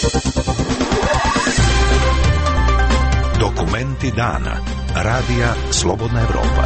Dokumenti dana. Radija Slobodna Evropa.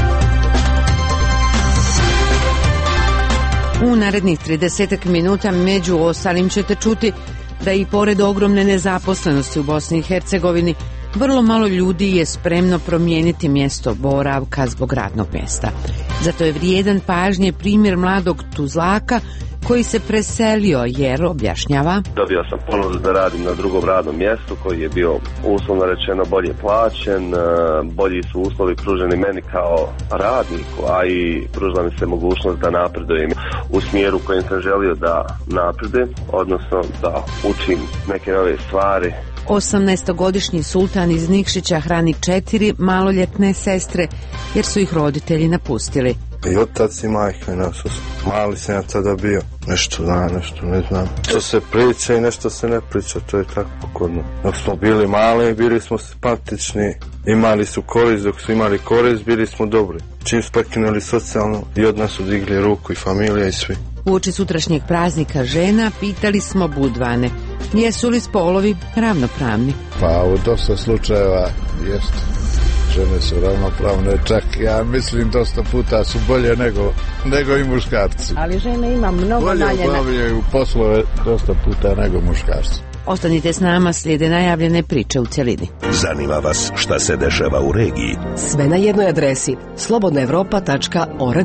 U narednih 30 minuta među ostalim ćete čuti da i pored ogromne nezaposlenosti u Bosni i Hercegovini vrlo malo ljudi je spremno promijeniti mjesto boravka zbog radnog mjesta. Zato je vrijedan pažnje primjer mladog Tuzlaka koji se preselio jer, objašnjava, dobio sam ponudu da radim na drugom radnom mjestu koji je bio uslovno rečeno bolje plaćen, bolji su uslovi pruženi meni kao radniku, a i pružila mi se mogućnost da napredujem u smjeru kojem sam želio da napredujem, odnosno da učim neke nove stvari. 18-godišnji sultan iz Nikšića hrani 4 maloljetne sestre jer su ih roditelji napustili. I otac i majka nas su mali sam ja tada bio. Nešto da, nešto ne znam. Što se priča i nešto se ne priča, to je tako kod nas. Dok smo bili mali, bili smo simpatični, imali su korist, dok su imali korist, bili smo dobri. Čim smo prekinuli socijalno i od nas su digli ruku i familija i svi. Uoči sutrašnjeg praznika žena pitali smo Budvane, jesu li spolovi ravnopravni? Pa u dosta slučajeva jeste. Žene su ravnopravne, čak ja mislim dosta puta su bolje nego i muškarci. Ali žene ima mnogo bolje manje. Bolje obavljaju poslove dosta puta nego muškarci. Ostanite s nama, slijede najavljene priče u cjelini. Zanima vas šta se dešava u regiji? Sve na jednoj adresi slobodnaevropa.org.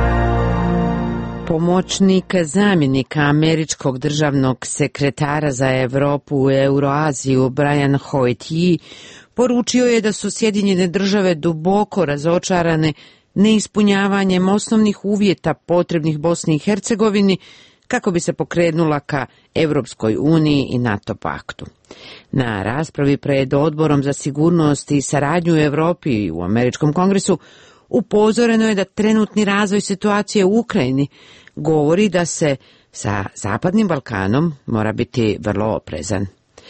Pomoćnik zamjenika američkog državnog sekretara za Europu i Euroaziju Brian Hoyt poručio je da su Sjedinjene Države duboko razočarane neispunjavanjem osnovnih uvjeta potrebnih Bosni i Hercegovini kako bi se pokrenula ka Europskoj uniji i NATO paktu. Na raspravi pred Odborom za sigurnost i saradnju u Europi i u Američkom kongresu upozoreno je da trenutni razvoj situacije u Ukrajini govori da se sa Zapadnim Balkanom mora biti vrlo oprezan.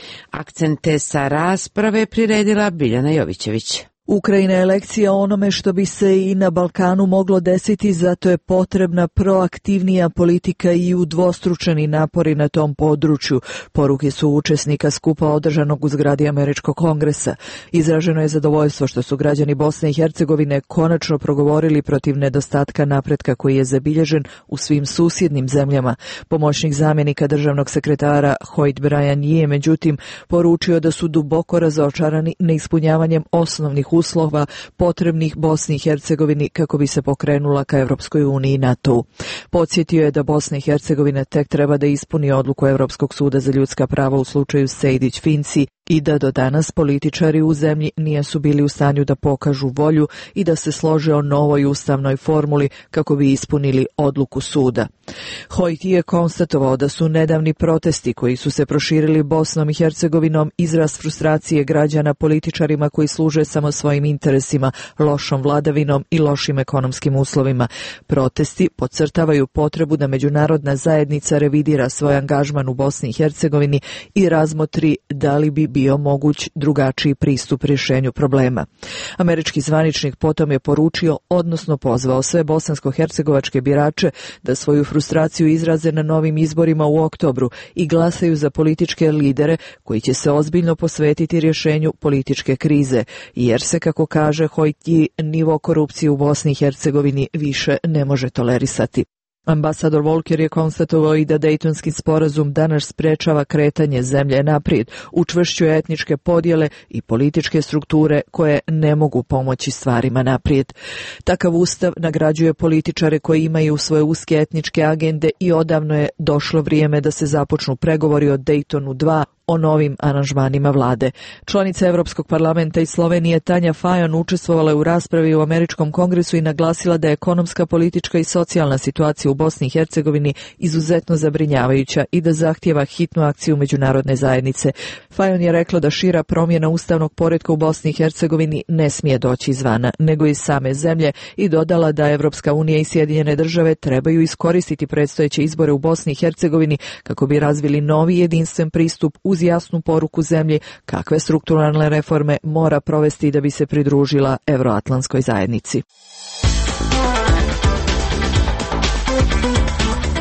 Akcente sa rasprave priredila Biljana Jovićević. Ukrajina je lekcija onome što bi se i na Balkanu moglo desiti, zato je potrebna proaktivnija politika i udvostručeni napori na tom području. Poruke su učesnika skupa održanog u zgradi Američkog kongresa. Izraženo je zadovoljstvo što su građani Bosne i Hercegovine konačno progovorili protiv nedostatka napretka koji je zabilježen u svim susjednim zemljama. Pomoćnik zamjenika državnog sekretara Hoyt Brian je međutim poručio da su duboko razočarani neispunjavanjem osnovnih uslova potrebnih Bosni i Hercegovini kako bi se pokrenula ka Europskoj uniji i NATO-u. Podsjetio je da Bosna i Hercegovina tek treba da ispuni odluku Europskog suda za ljudska prava u slučaju Sejdić-Finci i da do danas političari u zemlji nisu bili u stanju da pokažu volju i da se slože o novoj ustavnoj formuli kako bi ispunili odluku suda. Hoyt je konstatovao da su nedavni protesti koji su se proširili Bosnom i Hercegovinom izraz frustracije građana političarima koji služe samo svojim interesima, lošom vladavinom i lošim ekonomskim uslovima. Protesti podcrtavaju potrebu da međunarodna zajednica revidira svoj angažman u Bosni i Hercegovini i razmotri da li bi bio moguć drugačiji pristup rješenju problema. Američki zvaničnik potom je poručio, odnosno pozvao sve bosansko-hercegovačke birače da svoju frustraciju izraze na novim izborima u oktobru i glasaju za političke lidere koji će se ozbiljno posvetiti rješenju političke krize, jer se, kako kaže Hoyt, nivo korupcije u Bosni i Hercegovini više ne može tolerisati. Ambasador Volker je konstatovao i da Dejtonski sporazum danas sprečava kretanje zemlje naprijed, učvršćuje etničke podjele i političke strukture koje ne mogu pomoći stvarima naprijed. Takav ustav nagrađuje političare koji imaju svoje uske etničke agende i odavno je došlo vrijeme da se započnu pregovori o Dejtonu 2 o novim aranžmanima vlade. Članica Europskog parlamenta iz Slovenije Tanja Fajon učestvovala je u raspravi u Američkom kongresu i naglasila da je ekonomska, politička i socijalna situacija u Bosni i Hercegovini izuzetno zabrinjavajuća i da zahtijeva hitnu akciju međunarodne zajednice. Fajon je rekla da šira promjena ustavnog poretka u Bosni i Hercegovini ne smije doći izvana, nego iz same zemlje i dodala da Evropska unija i Sjedinjene Države trebaju iskoristiti predstojeće izbore u Bosni i Hercegovini kako bi razvili novi jedinstven pristup uz jasnu poruku zemlji kakve strukturalne reforme mora provesti da bi se pridružila Evroatlantskoj zajednici.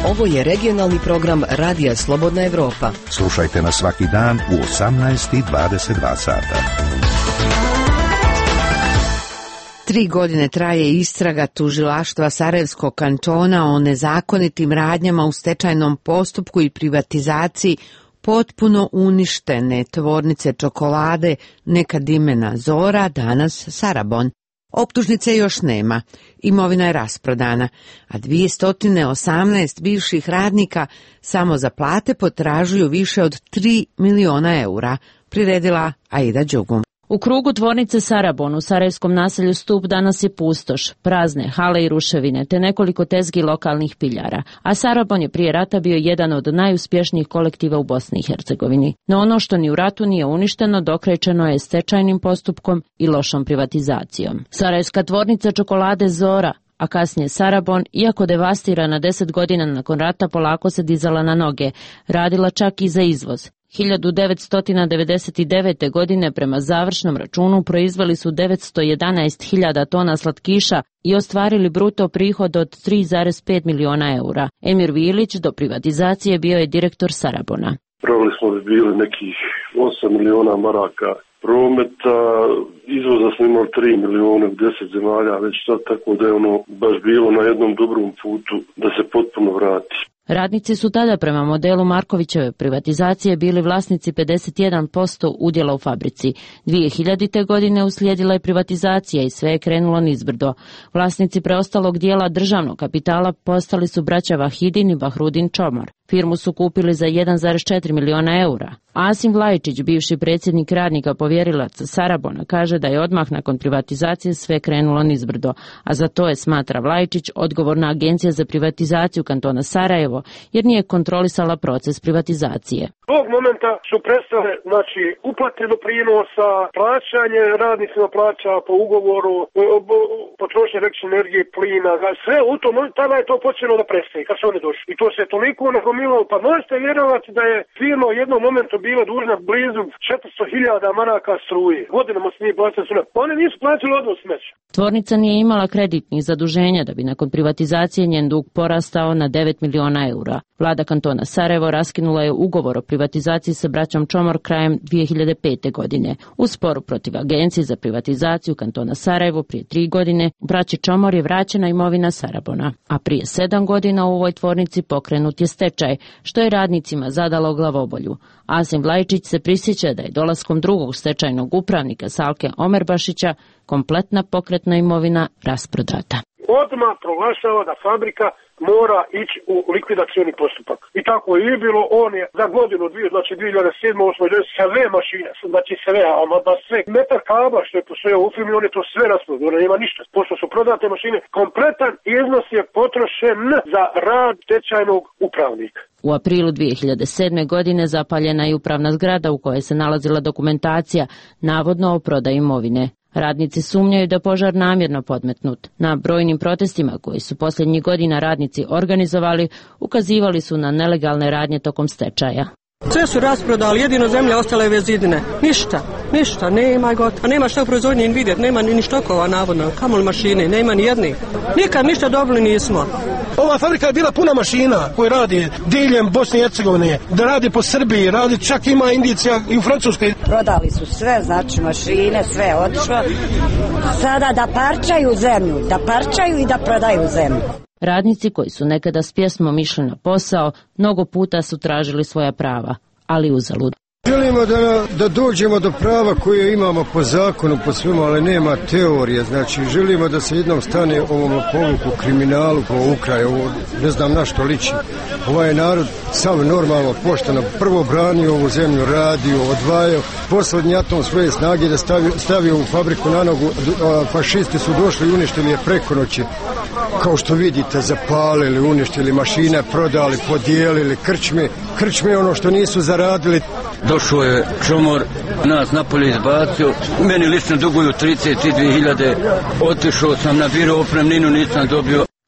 Ovo je regionalni program Radija Slobodna Evropa. Slušajte nas svaki dan u 18:22 sata. 3 godine traje istraga tužilaštva Sarajevskog kantona o nezakonitim radnjama u stečajnom postupku i privatizaciji potpuno uništene tvornice čokolade, nekad imena Zora, danas Sarabon. Optužnice još nema, imovina je rasprodana, a 218 bivših radnika samo za plate potražuju više od 3 miliona eura, priredila Aida Đugum. U krugu tvornice Sarabon u sarajevskom naselju Stup danas je pustoš, prazne hale i ruševine te nekoliko tezgi lokalnih piljara, a Sarabon je prije rata bio jedan od najuspješnijih kolektiva u Bosni i Hercegovini. No ono što ni u ratu nije uništeno dokrečeno je stečajnim postupkom i lošom privatizacijom. Sarajevska tvornica čokolade Zora, a kasnije Sarabon, iako devastirana 10 godina nakon rata, polako se dizala na noge, radila čak i za izvoz. 1999. godine prema završnom računu proizveli su 911.000 tona slatkiša i ostvarili bruto prihod od 3,5 miliona eura. Emir Vilić do privatizacije bio je direktor Sarabona. Proveli smo bili nekih 8 miliona maraka prometa, izvoza smo imali 3 miliona u 10 zemalja, već sad tako da je ono baš bilo na jednom dobrom putu da se potpuno vrati. Radnici su tada prema modelu Markovićeve privatizacije bili vlasnici 51% udjela u fabrici. 2000. godine uslijedila je privatizacija i sve je krenulo nizbrdo. Vlasnici preostalog dijela državnog kapitala postali su braća Vahidin i Bahrudin Čomor. Firmu su kupili za 1,4 miliona eura. Asim Vlajičić, bivši predsjednik radnika povjerilaca Sarabona, kaže da je odmah nakon privatizacije sve krenulo nizbrdo, a za to je, smatra Vlajičić, odgovorna Agencija za privatizaciju kantona Sarajevo, jer nije kontrolisala proces privatizacije. Ovog momenta su prestale, uplate doprinosa, plaćanje radnicima plaća po ugovoru, potrošnje električne energije, plina, sve u tom, tada je to počelo da prestaje kad su oni došli. I to se toliko nagomilalo, pa možete vjerovati da je firma u jednom momentu bila dužna blizu 400.000 maraka struje. Godinama se nije plaćala struje. Oni nisu plaćali odvoz smeća. Tvornica nije imala kreditnih zaduženja da bi nakon privatizacije njen dug porastao na 9 miliona eura. Vlada kantona Sarajevo raskinula je ugovor o privatizaciji sa braćom Čomor krajem 2005. godine. U sporu protiv Agencije za privatizaciju kantona Sarajevo prije 3 godine braći Čomor je vraćena imovina Sarabona, a prije 7 godina u ovoj tvornici pokrenut je stečaj, što je radnicima zadalo glavobolju. Asim Vlajičić se prisjeća da je dolaskom drugog stečajnog upravnika Salke Omerbašića kompletna pokretna imovina rasprodata. Odmah proglašava da fabrika mora ići u likvidacioni postupak. I tako je bilo, on je za godinu, 2007. sve mašine, sve, sve metar kabla što je postojao u firmi, on je to sve rasprodao, nema ništa. Pošto su prodate mašine, kompletan iznos je potrošen za rad stečajnog upravnika. U aprilu 2007. godine zapaljena je upravna zgrada u kojoj se nalazila dokumentacija, navodno o prodaji imovine. Radnici sumnjaju da požar namjerno podmetnut. Na brojnim protestima koji su posljednjih godina radnici organizovali, ukazivali su na nelegalne radnje tokom stečaja. Sve su rasprodali, jedino zemlja ostala je bez zidine. Ništa, nema gotovo. Nema što u proizvodnji vidjeti, nema ni štokova navodno, kamoli mašine, nema ni jedni. Nikad ništa dobili nismo. Ova fabrika je bila puna mašina koje radi diljem Bosne i Hercegovine, da radi po Srbiji, radi čak ima indicija i u Francuskoj. Prodali su sve, mašine, sve otišlo. Sada da parčaju zemlju, i da prodaju zemlju. Radnici koji su nekada s pjesmom išli na posao, mnogo puta su tražili svoja prava, ali uzalud. Želimo da dođemo do prava koje imamo po zakonu, po svemu, ali nema teorije. Želimo da se jednom stane ovom lopovluku, kriminalu, ukraj, ne znam na što liči. Ovaj narod sam normalno, pošteno, prvo branio ovu zemlju, radio, odvajao, poslednji atom svoje snage da stavio u fabriku na nogu. Fašisti su došli i uništili je preko noći. Kao što vidite, zapalili, uništili mašine, prodali, podijelili krčme ono što nisu zaradili. Došao je Čomor, nas napolje izbacio, meni lično duguju 32.000, otišao sam na biro opremninu, nisam dobio.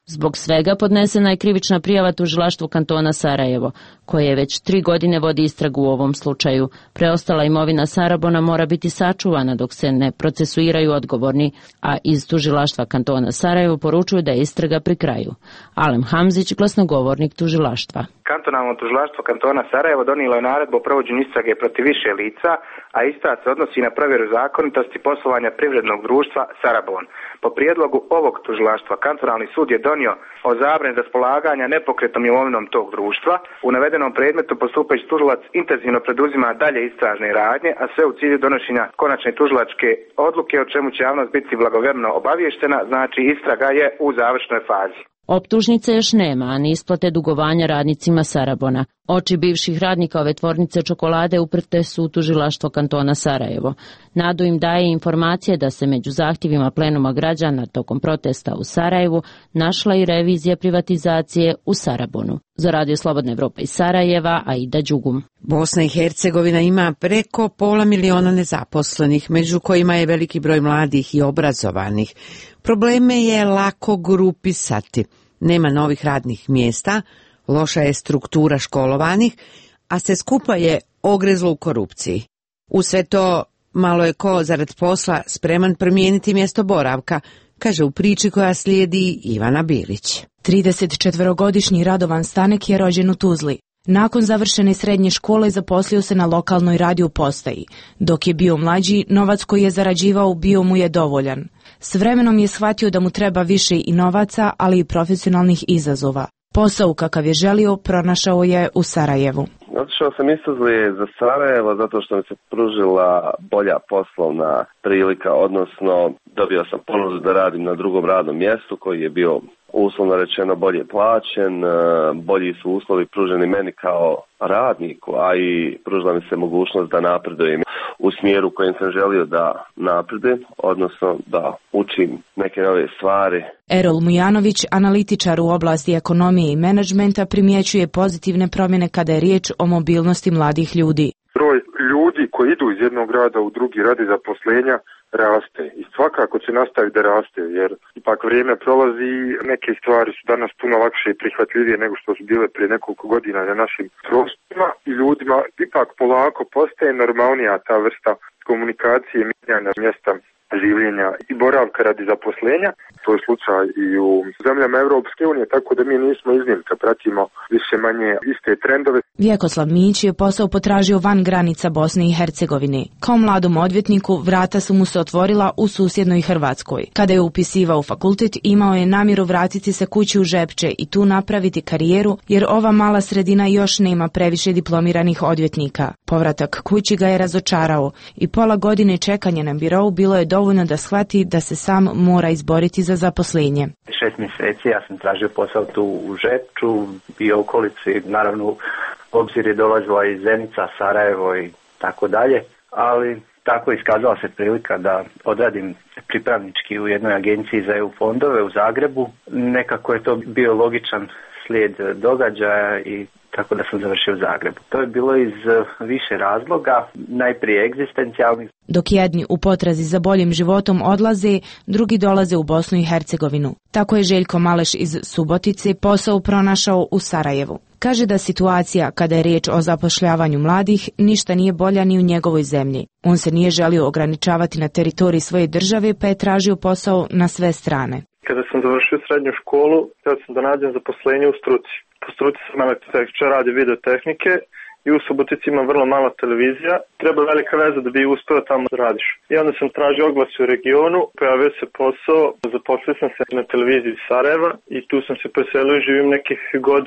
Zbog svega podnesena je krivična prijava tužilaštvu kantona Sarajevo, koje već 3 godine vodi istragu u ovom slučaju. Preostala imovina Sarabona mora biti sačuvana dok se ne procesuiraju odgovorni, a iz tužilaštva kantona Sarajevo poručuju da je istraga pri kraju. Alem Hamzić, glasnogovornik tužilaštva. Kantonalno tužilaštvo kantona Sarajevo donijelo je naredbu o provođenju istrage protiv više lica, a ista se odnosi na provjeru zakonitosti poslovanja privrednog društva Sarabon. Po prijedlogu ovog tužilaštva kantonalni sud je donio o zabrani raspolaganja nepokretnom imovinom tog društva. U navedenom predmetu postupajući tužilac intenzivno preduzima dalje istražne radnje, a sve u cilju donošenja konačne tužilačke odluke, o čemu će javnost biti blagovjerno obaviještena, znači istraga je u završnoj fazi. Optužnice još nema, a ni isplate dugovanja radnicima Sarabona. Oči bivših radnika ove tvornice čokolade uprte su u tužilaštvo kantona Sarajevo. Nadu im daje informacije da se među zahtjevima plenuma građana tokom protesta u Sarajevu našla i revizija privatizacije u Sarabonu. Za Radio Slobodna Evropa iz Sarajeva, Aida Đugum. Bosna i Hercegovina ima preko 500.000 nezaposlenih, među kojima je veliki broj mladih i obrazovanih. Probleme je lako grupisati. Nema novih radnih mjesta, loša je struktura školovanih, a sve skupa je ogrezlo u korupciji. U sve to malo je ko zarad posla spreman promijeniti mjesto boravka, kaže u priči koja slijedi Ivana Bilić. 34-godišnji Radovan Stanek je rođen u Tuzli. Nakon završene srednje škole zaposlio se na lokalnoj radio postaji. Dok je bio mlađi, novac koji je zarađivao bio mu je dovoljan. S vremenom je shvatio da mu treba više i novaca, ali i profesionalnih izazova. Posao kakav je želio pronašao je u Sarajevu. Otišao sam iz Tuzle za Sarajevo zato što mi se pružila bolja poslovna prilika, odnosno dobio sam ponudu da radim na drugom radnom mjestu koji je bio uslovno rečeno bolje plaćen, bolji su uslovi pruženi meni kao radniku, a i pružila mi se mogućnost da napredujem u smjeru u kojem sam želio da napredujem, odnosno da učim neke nove stvari. Erol Mujanović, analitičar u oblasti ekonomije i menadžmenta, primjećuje pozitivne promjene kada je riječ o mobilnosti mladih ljudi. Broj ljudi koji idu iz jednog grada u drugi radi zaposlenja raste i svakako će nastaviti da raste, jer ipak vrijeme prolazi i neke stvari su danas puno lakše i prihvatljivije nego što su bile prije nekoliko godina na našim prostorima i ljudima ipak polako postaje normalnija ta vrsta komunikacije, mijenjanja mjesta življenja i boravka radi zaposlenja. To je slučaj i u zemljama Europske unije, tako da mi nismo iznimka, pratimo više manje iste trendove. Vjekoslav Mić je posao potražio van granica Bosne i Hercegovine. Kao mladom odvjetniku vrata su mu se otvorila u susjednoj Hrvatskoj. Kada je upisivao fakultet, imao je namjeru vratiti se kući u Žepče i tu napraviti karijeru, jer ova mala sredina još nema previše diplomiranih odvjetnika. Povratak kući ga je razočarao i pola godine čekanja na birou bilo je dovoljno da shvati da se sam mora izboriti za zaposlenje. 6 mjeseci ja sam tražio posao tu u Žepču i okolici, naravno u obzir je dolazila iz Zenica, Sarajevo i tako dalje, ali tako iskazala se prilika da odradim pripravnički u jednoj agenciji za EU fondove u Zagrebu. Nekako je to bio logičan slijed događaja i tako da sam završio u Zagrebu. To je bilo iz više razloga, najprije egzistencijalnih. Dok jedni u potrazi za boljim životom odlaze, drugi dolaze u Bosnu i Hercegovinu. Tako je Željko Maleš iz Subotice posao pronašao u Sarajevu. Kaže da situacija, kada je riječ o zapošljavanju mladih, ništa nije bolja ni u njegovoj zemlji. On se nije želio ograničavati na teritoriji svoje države, pa je tražio posao na sve strane. Kada sam završio srednju školu, htio sam da nađem zaposlenje u struci. Po struci sam elektrotehničar, radi videotehnike i u Subotici ima vrlo mala televizija. Treba velika veza da bi uspio tamo da radiš. I onda sam tražio oglas u regionu, pojavio se posao, zaposlio sam se na televiziji Sarajeva i tu sam se preselio i živim nekih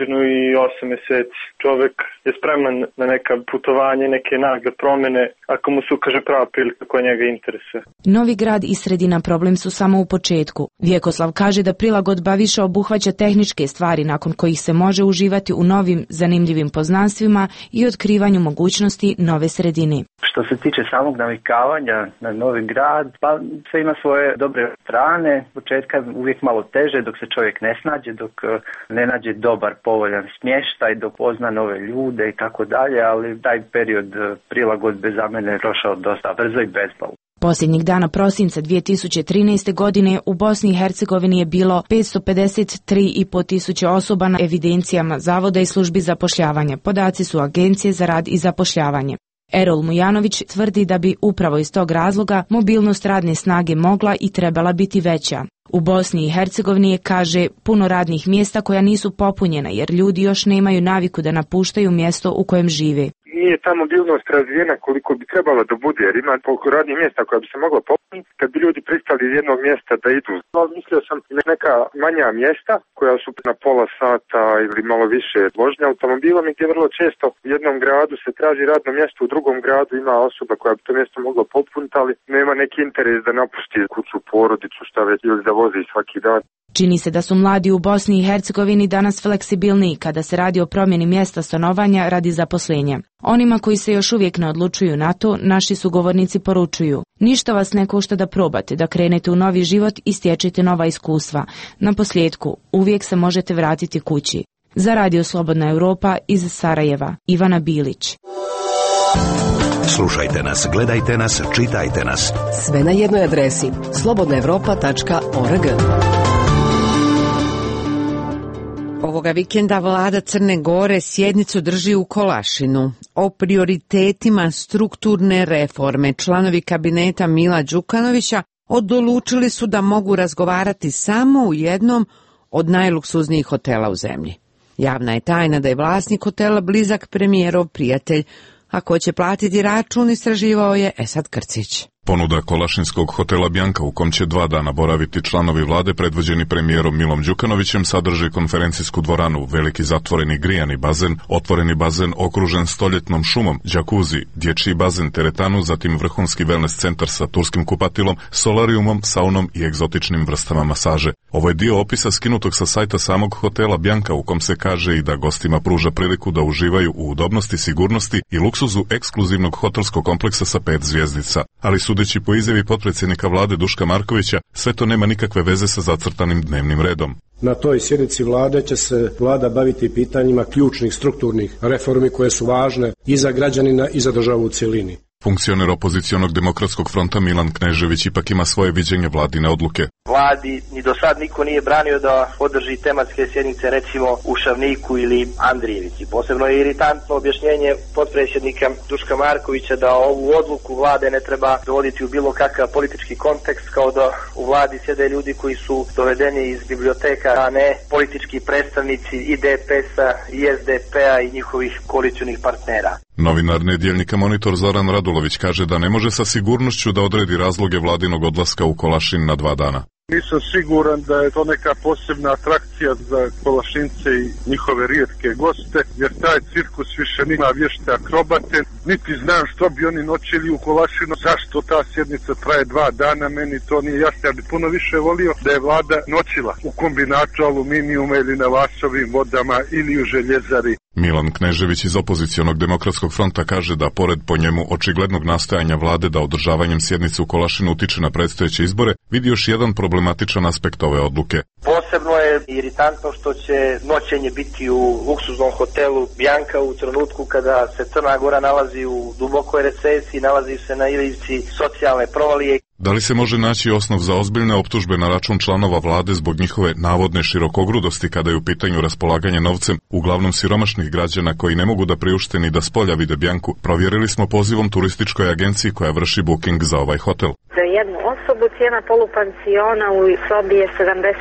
1.8 mjeseci. Čovjek je spreman na neka putovanje, neke nagle promjene, ako mu se ukaže prava prilika koja njega interesuje. Novi grad i sredina problem su samo u početku. Vjekoslav kaže da prilagodba više obuhvaća tehničke stvari nakon kojih se može uživati u novim zanimljivim poznanstvima i otkrivanju mogućnosti nove sredine. Što se tiče samog navikavanja na novi grad, pa sve ima svoje dobre strane. Početka je uvijek malo teže dok se čovjek ne snađe, dok ne nađe dobar povoljan smještaj, dok pozna nove ljude i tako dalje, ali taj period prilagodbe za mene je prošao dosta brzo i bezbolno. Posljednjih dana prosinca 2013. godine u Bosni i Hercegovini je bilo 553,5 tisuće osoba na evidencijama Zavoda i službi zapošljavanja. Podaci su Agencije za rad i zapošljavanje. Erol Mujanović tvrdi da bi upravo iz tog razloga mobilnost radne snage mogla i trebala biti veća. U Bosni i Hercegovini je, kaže, puno radnih mjesta koja nisu popunjena jer ljudi još nemaju naviku da napuštaju mjesto u kojem žive. Nije ta mobilnost razvijena koliko bi trebala da bude, jer ima toliko radnih mjesta koja bi se mogla popuniti kad bi ljudi pristali iz jednog mjesta da idu. Mislio sam na neka manja mjesta koja su na pola sata ili malo više vožnja automobilom i gdje vrlo često u jednom gradu se traži radno mjesto, u drugom gradu ima osoba koja bi to mjesto mogla popuniti, ali nema neki interes da napusti kuću, porodicu, šta već, ili da vozi svaki dan. Čini se da su mladi u Bosni i Hercegovini danas fleksibilniji kada se radi o promjeni mjesta stanovanja radi zaposlenja. Onima koji se još uvijek ne odlučuju na to, naši sugovornici poručuju: ništa vas ne košta da probate, da krenete u novi život i stječete nova iskustva. Naposljetku, uvijek se možete vratiti kući. Za Radio Slobodna Europa iz Sarajeva, Ivana Bilić. Slušajte nas, gledajte nas, čitajte nas. Sve na jednoj adresi slobodnaevropa.org. Ovoga vikenda vlada Crne Gore sjednicu drži u Kolašinu. O prioritetima strukturne reforme članovi kabineta Mila Đukanovića odlučili su da mogu razgovarati samo u jednom od najluksuznijih hotela u zemlji. Javna je tajna da je vlasnik hotela blizak premijerov prijatelj, a ko će platiti račun istraživao je Esad Krcić. Ponuda kolašinskog hotela Bjanka u kom će 2 dana boraviti članovi vlade predvođeni premijerom Milom Đukanovićem sadrži konferencijsku dvoranu, veliki zatvoreni grijani bazen, otvoreni bazen okružen stoljetnom šumom, džakuzi, dječji bazen, teretanu, zatim vrhunski wellness centar sa turskim kupatilom, solarijumom, saunom i egzotičnim vrstama masaže. Ovo je dio opisa skinutog sa sajta samog hotela Bjanka u kom se kaže i da gostima pruža priliku da uživaju u udobnosti, sigurnosti i luksuzu ekskluzivnog hotelskog kompleksa sa 5 zvjezdica. Ali sudeći po izjavi potpredsjednika vlade Duška Markovića, sve to nema nikakve veze sa zacrtanim dnevnim redom. Na toj sjednici vlade će se vlada baviti pitanjima ključnih strukturnih reformi koje su važne i za građanina i za državu u cjelini. Funkcioner opozicionog demokratskog fronta Milan Knežević ipak ima svoje viđenje vladine odluke. Vladi ni do sad niko nije branio da održi tematske sjednice recimo u Šavniku ili Andrijevici. Posebno je iritantno objašnjenje potpredsjednika Duška Markovića da ovu odluku vlade ne treba dovoditi u bilo kakav politički kontekst, kao da u vladi sjede ljudi koji su dovedeni iz biblioteka, a ne politički predstavnici i DPS-a i SDP-a i njihovih koalicionih partnera. Novinar nedjeljnika Monitor Zoran Radulović kaže da ne može sa sigurnošću da odredi razloge vladinog odlaska u Kolašin na 2 dana. Nisam siguran da je to neka posebna atrakcija za Kolašince i njihove rijetke goste, jer taj cirkus više nima vješte akrobate, niti znam što bi oni noćili u Kolašinu, zašto ta sjednica traje 2 dana, meni to nije jasno. Ja bi puno više volio da je vlada noćila u kombinatu aluminijuma ili na Vasovim vodama ili u željezari. Milan Knežević iz opozicionog demokratskog fronta kaže da pored po njemu očiglednog nastojanja vlade da održavanjem sjednice u Kolašinu utiče na predstojeće izbore, vidi još jedan problematičan aspekt ove odluke. Posebno je iritantno što će noćenje biti u luksuznom hotelu Bjanka u trenutku kada se Crna Gora nalazi u dubokoj recesiji, nalazi se na ivici socijalne provalije. Da li se može naći osnov za ozbiljne optužbe na račun članova vlade zbog njihove navodne širokogrudosti kada je u pitanju raspolaganje novcem, uglavnom siromašnih građana koji ne mogu da priušte ni da spolja vide Bjanku? Provjerili smo pozivom turističkoj agenciji koja vrši booking za ovaj hotel. Za jednu osobu cijena polupansiona u sobi je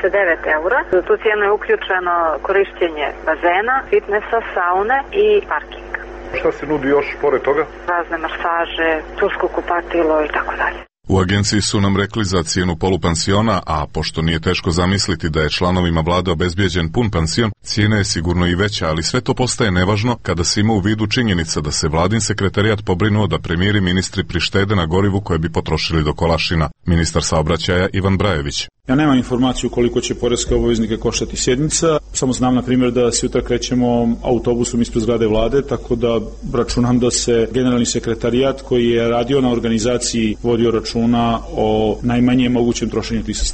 79 eura. Za tu cijenu je uključeno korištenje bazena, fitnessa, saune i parking. Šta se nudi još pored toga? Razne masaže, tursko kupatilo i tako dalje. U agenciji su nam rekli za cijenu polupansiona, a pošto nije teško zamisliti da je članovima vlade obezbijeđen pun pansion, cijena je sigurno i veća, ali sve to postaje nevažno kada se ima u vidu činjenica da se vladin sekretarijat pobrinuo da premijeri i ministri prištede na gorivu koje bi potrošili do Kolašina. Ministar saobraćaja Ivan Brajević. Ja nemam informaciju koliko će poreske obveznike koštati sjednica, samo znam na primjer da sutra krećemo autobusom ispred zgrade vlade, tako da računam da se generalni sekretarijat koji je radio na organizaciji vodio računa o najmanje mogućem trošenju tih sredstava.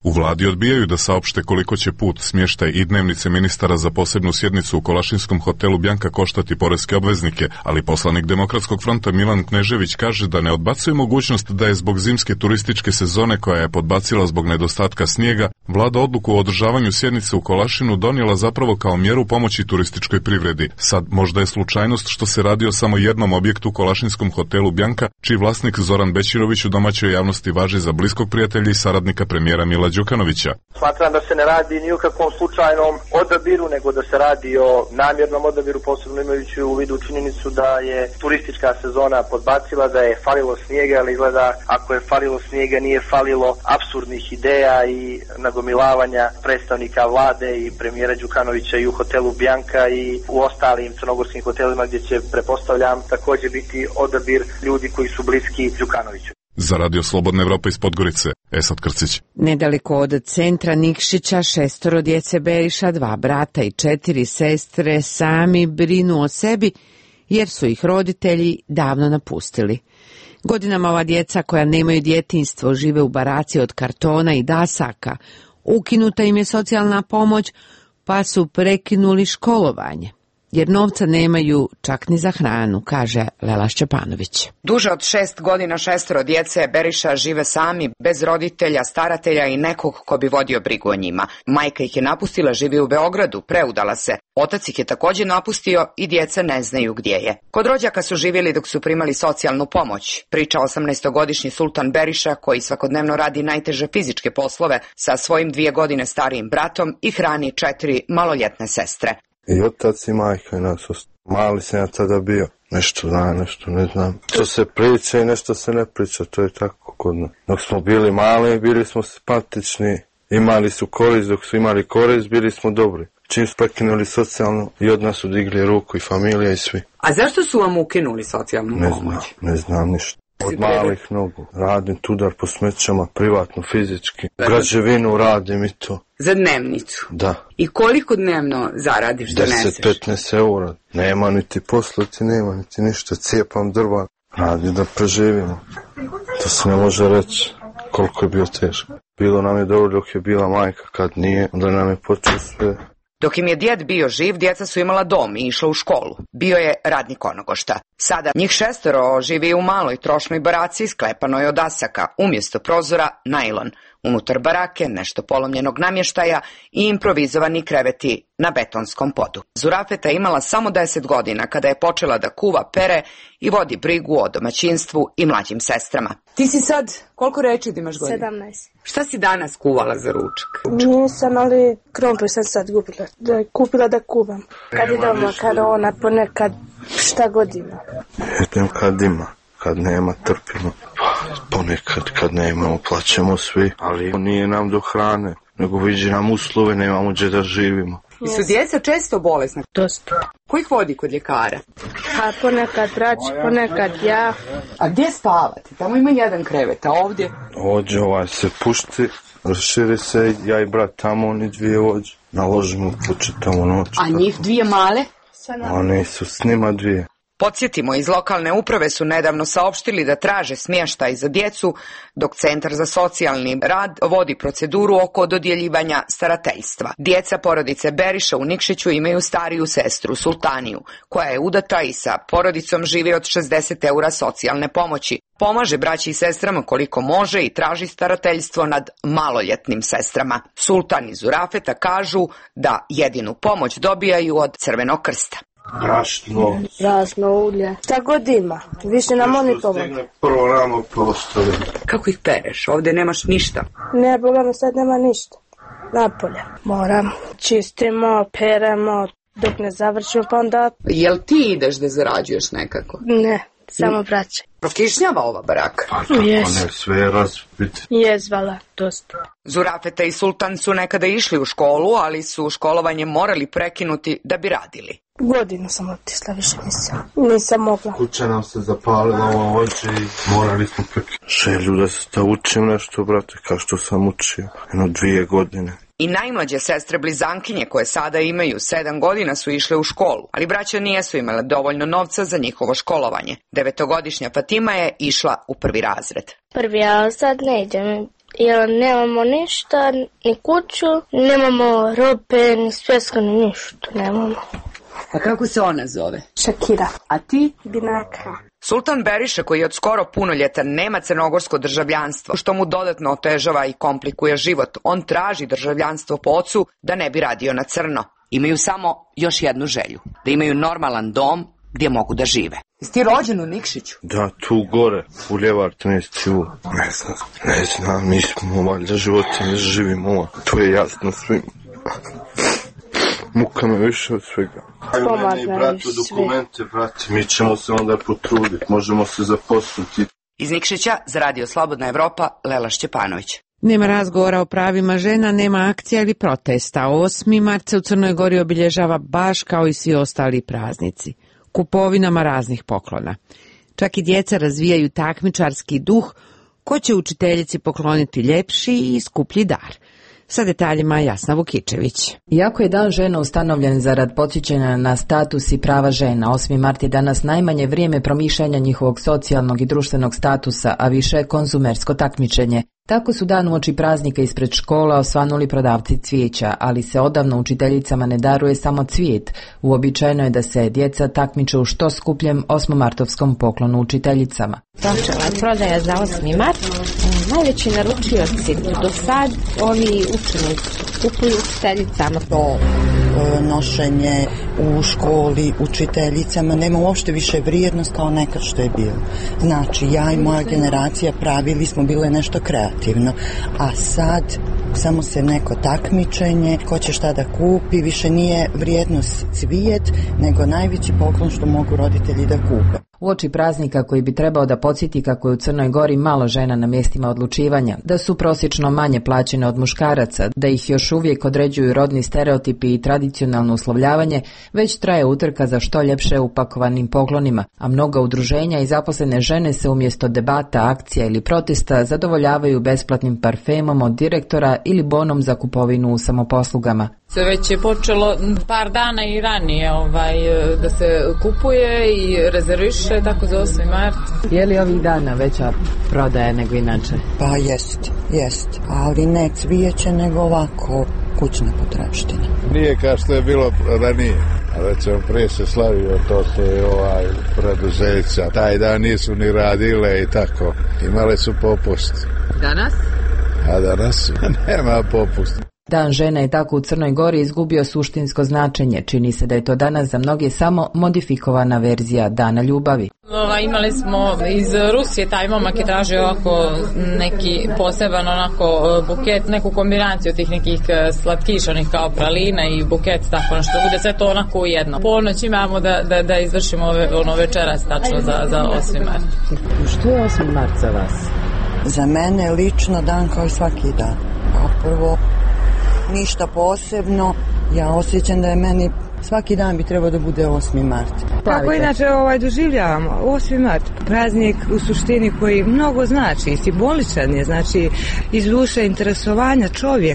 U vladi odbijaju da saopšte koliko će put, smještaj i dnevnice ministara za posebnu sjednicu u Kolašinskom hotelu Bjanka koštati poreske obveznike, ali poslanik Demokratskog fronta Milan Knežević kaže da ne odbacuje mogućnost da je zbog zimske turističke sezone koja je podbacila zbog nedostatka snijega, vlada odluku o održavanju sjednice u Kolašinu donijela zapravo kao mjeru pomoći turističkoj privredi. Sad možda je slučajnost što se radi o samo jednom objektu u Kolašinskom hotelu Bjanka, čiji vlasnik Zoran Bećirović u domaćoj javnosti važi za bliskog prijatelja i saradnika premijera Mila Đukanovića. Smatram da se ne radi ni u kakvom slučajnom odabiru, nego da se radi o namjernom odabiru, posebno imajući u vidu činjenicu da je turistička sezona podbacila, da je falilo snijega, ali izgleda ako je falilo snijega nije falilo apsurdnih ideja i nagomilavanja predstavnika vlade i premijera Đukanovića i u hotelu Bjanka i u ostalim crnogorskim hotelima gdje će, pretpostavljam, također biti odabir ljudi koji su bliski Đukanoviću. Za Radio Slobodna Evropa iz Podgorice, Esad Krcić. Nedaleko od centra Nikšića 6 djece Beriša, 2 brata i 4 sestre sami brinu o sebi jer su ih roditelji davno napustili. Godinama ova djeca koja nemaju djetinjstvo žive u baraci od kartona i dasaka. Ukinuta im je socijalna pomoć pa su prekinuli školovanje. Jer novca nemaju čak ni za hranu, kaže Lela Šćepanović. Duže od 6 godina 6 djece Beriša žive sami, bez roditelja, staratelja i nekog ko bi vodio brigu o njima. Majka ih je napustila, živi u Beogradu, preudala se. Otac ih je također napustio i djeca ne znaju gdje je. Kod rođaka su živjeli dok su primali socijalnu pomoć, priča 18-godišnji Sultan Beriša, koji svakodnevno radi najteže fizičke poslove sa svojim 2 godine starijim bratom i hrani 4 maloljetne sestre. I otac i majka i nas. Mali sam ja tada bio. Nešto znam, nešto ne znam. Što se priča i nešto se ne priča, to je tako kod nas. Dok smo bili mali, bili smo simpatični. Imali su korist, dok su imali korist, bili smo dobri. Čim su prekinuli socijalno i od nas su digli ruku i familija i svi. A zašto su vam ukinuli socijalnu pomoć? Ne znam ništa. Od malih nogu. Radim tudar po smećama, privatno, fizički. Građevinu radim i to. Za dnevnicu? Da. I koliko dnevno zaradiš, doneseš? 10-15 eura. Nema niti poslati, nema niti ništa. Cijepam drva. Radi da preživimo. To se ne može reći koliko je bio teško. Bilo nam je dobro dok je bila majka, kad nije, onda nam je počeo sve. Dok im je djed bio živ, djeca su imala dom i išla u školu. Bio je radnik onogošta. Sada njih 6 živi u maloj trošnoj baraci sklepanoj od dasaka, umjesto prozora najlon. Unutar barake nešto polomljenog namještaja i improvizovani kreveti na betonskom podu. Zurafeta imala samo 10 godina kada je počela da kuva, pere i vodi brigu o domaćinstvu i mlađim sestrama. Ti si sad, koliko reći da imaš godina? 17. Šta si danas kuvala za ručak? Nisam, ali krompir sam sad kupila da kuvam. Kad je doma, kad ona, ponekad, šta god ima. Jedem kad ima, kad nema trpimo. Ponekad kad nemamo plaćamo svi, ali nije nam do hrane, nego viđi nam uslove, nemamo gdje da živimo. I su djeca često bolesna? Dosta. Ko ih vodi kod ljekara? A ponekad brać, ponekad ja. A gdje spavati? Tamo ima jedan krevet, a ovdje? Ovdje se pušti, raširi se, ja i brat tamo, oni 2 ovdje. Naložimo kuće tamo noć. A njih 2 male? Oni su s njima 2. Podsjetimo, iz lokalne uprave su nedavno saopštili da traže smještaj za djecu, dok Centar za socijalni rad vodi proceduru oko dodjeljivanja starateljstva. Djeca porodice Beriša u Nikšiću imaju stariju sestru Sultaniju, koja je udata i sa porodicom živi od 60 eura socijalne pomoći. Pomaže braći i sestrama koliko može i traži starateljstvo nad maloljetnim sestrama. Sultan i Zurafeta kažu da jedinu pomoć dobijaju od Crvenog krsta. Brašno, ulje, šta god ima, više nam oni pomogu. Prvo ramo postoje. Kako ih pereš? Ovdje nemaš ništa. Ne, bogami sad nema ništa. Napolje. Moram, čistimo, peremo, dok ne završimo, pa onda... Jel ti ideš da zarađuješ nekako? Ne, samo braće. Prokišnjava ova baraka? Jes. Sve je razbit. Jezvala, dosta. Zurafeta i Sultan su nekada išli u školu, ali su školovanje morali prekinuti da bi radili. Godinu sam otišla, više nisam mogla. Kuća nam se zapalila u oči i morali smo prekinuti. Želju da učim nešto, brate, kao što sam učio. 2 godine. I najmlađe sestre blizankinje koje sada imaju 7 godina su išle u školu, ali braća nijesu imale dovoljno novca za njihovo školovanje. 9-godišnja Fatima je išla u 1. razred. Prvi, ali sad ne idem. jer nemamo ništa, ni kuću, nemamo robe, ni svjesko, ni ništa, nemamo. A kako se ona zove? Šakira. A ti? Binaka. Sultan Beriša, koji je od skoro punoljetan, nema crnogorsko državljanstvo, što mu dodatno otežava i komplikuje život. On traži državljanstvo po ocu da ne bi radio na crno. Imaju samo još jednu želju, da imaju normalan dom gdje mogu da žive. Jesi ti rođen u Nikšiću? Da, tu gore, u Ljevar 13. Ne znam, mi smo valjda životinje, živimo, to je jasno svim. Muka me više od svega. Ajmo meni i bratu dokumente, brati, mi ćemo se onda potruditi, možemo se zaposliti. Iz Nikšića za Radio Slobodna Evropa, Lela Šćepanović. Nema razgovora o pravima žena, nema akcija ili protesta. 8. mart se u Crnoj Gori obilježava baš kao i svi ostali praznici, kupovinama raznih poklona. Čak i djeca razvijaju takmičarski duh ko će učiteljici pokloniti ljepši i skuplji dar. Sa detaljima Jasna Vukičević. Iako je Dan žena ustanovljen zarad podsjećanja na status i prava žena, 8. mart je danas najmanje vrijeme promišljanja njihovog socijalnog i društvenog statusa, a više konzumersko takmičenje. Tako su dan uoči praznika ispred škola osvanuli prodavci cvijeća, ali se odavno učiteljicama ne daruje samo cvijet. Uobičajeno je da se djeca takmiče u što skupljem 8-martovskom poklonu učiteljicama. Počela je prodaja za 8. mart. Najveći naručioci do sad, ovi učenici kupuju učiteljicama to nošenje u školi učiteljicama nema uopšte više vrijednost kao nekad što je bilo. Znači, ja i moja generacija pravili smo bile nešto kreativno, a sad samo se neko takmičenje, ko će šta da kupi, više nije vrijednost cvijet, nego najveći poklon što mogu roditelji da kupe. Uoči praznika koji bi trebao da podsjeti kako je u Crnoj Gori malo žena na mjestima odlučivanja, da su prosječno manje plaćene od muškaraca, da ih još uvijek određuju rodni stereotipi i tradicionalno uslovljavanje, već traje utrka za što ljepše upakovanim poklonima, a mnoga udruženja i zaposlene žene se umjesto debata, akcija ili protesta zadovoljavaju besplatnim parfemom od direktora ili bonom za kupovinu u samoposlugama. Se već je počelo par dana i ranije da se kupuje i rezerviše tako za 8. mart. Je li ovih dana veća prodaja nego inače? Pa jest, ali ne cvijeće nego ovako kućna potrepština. Nije kao što je bilo ranije, a recimo prije se slavio to se preduzeća. Taj dan nisu ni radile i tako, imale su popust. Danas? A danas nema popust. Dan žena je tako u Crnoj Gori izgubio suštinsko značenje. Čini se da je to danas za mnoge samo modifikovana verzija Dana ljubavi. Imali smo iz Rusije, taj momak je tražio ovako neki poseban buket, neku kombinaciju tih nekih slatkiša, onih kao pralina i buket, tako nešto, bude sve to onako u jedno. Ponoć imamo da izvršimo večeras tačno za 8. mart. Što je 8. mart za vas? Za mene lično dan kao i svaki dan. Kao prvo, ništa posebno, ja osjećam da je meni svaki dan bi trebao da bude 8. mart. Kako inače doživljavamo 8. mart? Praznik u suštini koji mnogo znači, simboličan je, znači iz duše interesovanja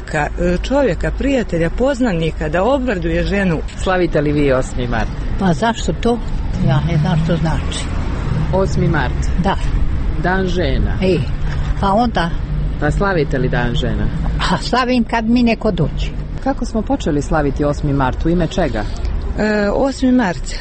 čovjeka, prijatelja, poznanika, da obraduje ženu. Slavite li vi 8. mart? Pa zašto to? Ja ne znam što znači. 8. mart? Da. Dan žena? Pa onda? Pa slavite li Dan žena? Slavim kad mi neko dođe. Kako smo počeli slaviti 8. mart? U ime čega? 8. mart.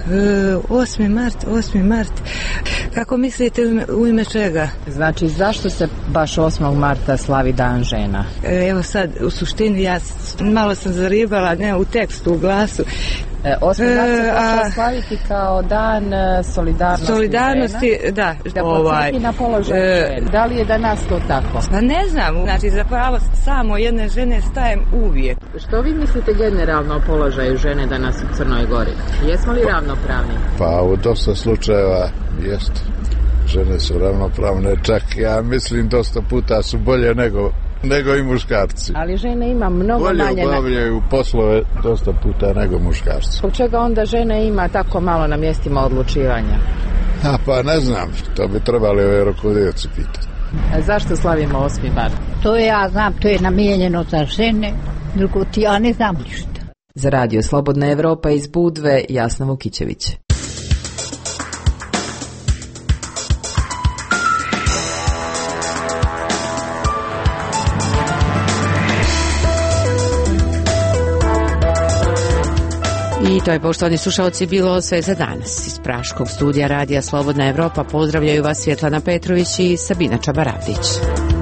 8. mart. Kako mislite u ime čega? Znači, zašto se baš 8. marta slavi Dan žena? Evo sad, u suštini ja malo sam zaribala, ne u tekstu, u glasu. 8. mart se počela slaviti kao dan solidarnosti žena, da podsjeti na položaj žena. Da li je danas to tako? Pa ne znam, znači zapravo samo jedne žene stajem uvijek. Što vi mislite generalno o položaju žene danas u Crnoj Gori? Jesmo li ravnopravni? Pa u dosta slučajeva jeste. Žene su ravnopravne, čak ja mislim dosta puta su bolje nego i muškarci. Ali žene ima mnogo manje... Bolje obavljaju poslove dosta puta nego muškarci. Zbog čega onda žene ima tako malo na mjestima odlučivanja? Pa ne znam, to bi trebali ove rukovodioci pitati. Zašto slavimo 8. mart? To ja znam, to je namijenjeno za žene, drugo ti ja ne znam ništa. Za Radio Slobodna Evropa iz Budve, Jasna Vukičević. to je, poštovani slušalci, bilo sve za danas. Iz praškog studija radija Slobodna Evropa pozdravljaju vas Svjetlana Petrović i Sabina Čabaravdić.